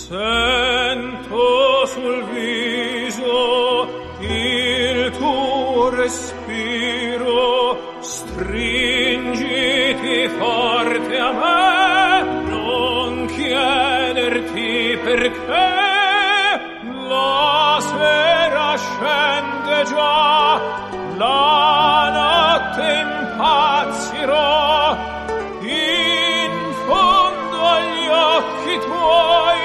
Sento sul viso il tuo respiro, stringiti forte a me, non chiederti perché. La sera scende già, la notte impazzirò, in fondo agli occhi tuoi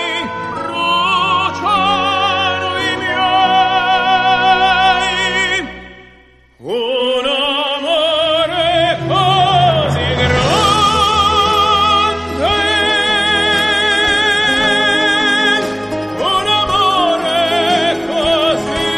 bruciano i miei. Un amore così grande, un amore così,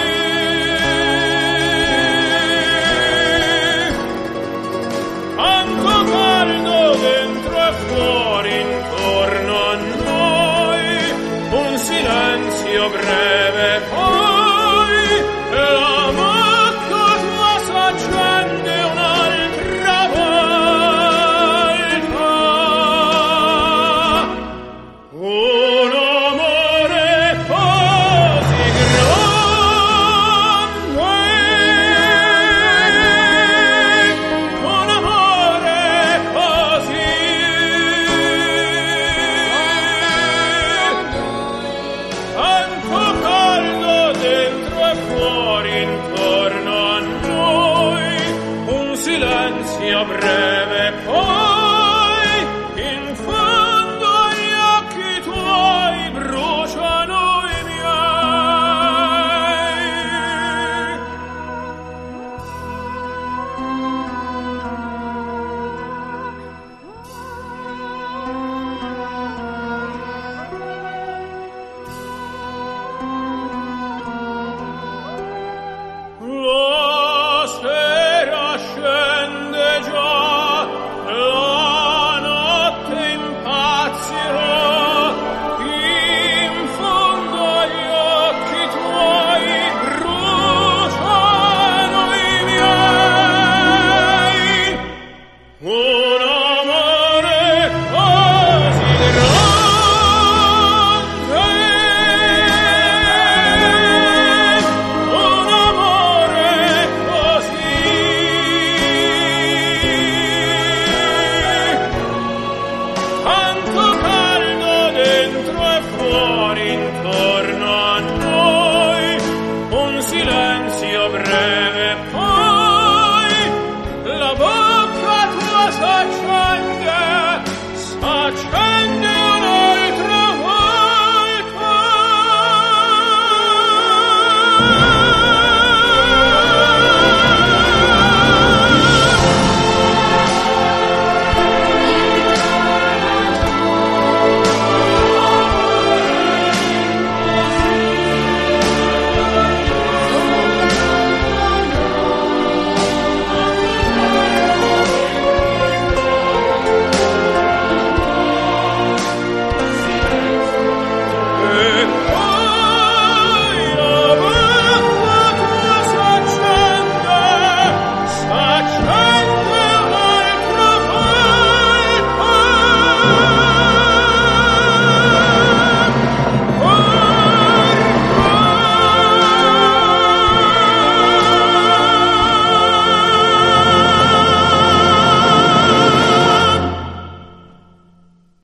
tanto caldo dentro e fuori intorno a noi, un silenzio breve